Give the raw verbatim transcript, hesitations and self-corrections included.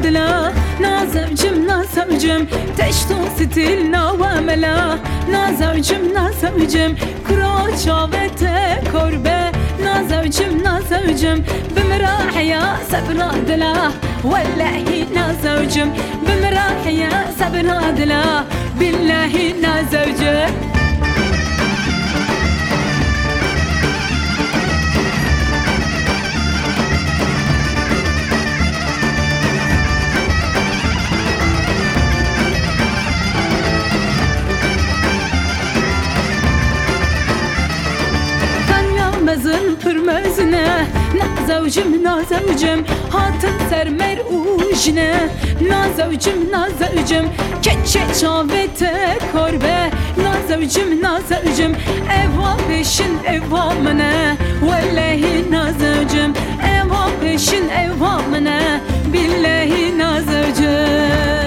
نادلا نازوجم نازوجم تشتو ستيل نواملا نازوجم نازوجم كرو شاوت كربه نازوجم نازوجم بمراح يا سبنا دلا والله نازوجم بمراح يا سبنا دلا بالله نازوجم مزن پرمزنه نازوجم نازوجم هاتن سر مرعوجنه نازوجم نازوجم keçe çavete korbe نازوجم نازوجم eva peşin eva mene vallahi نازوجم eva peşin eva mene billahi نازوجم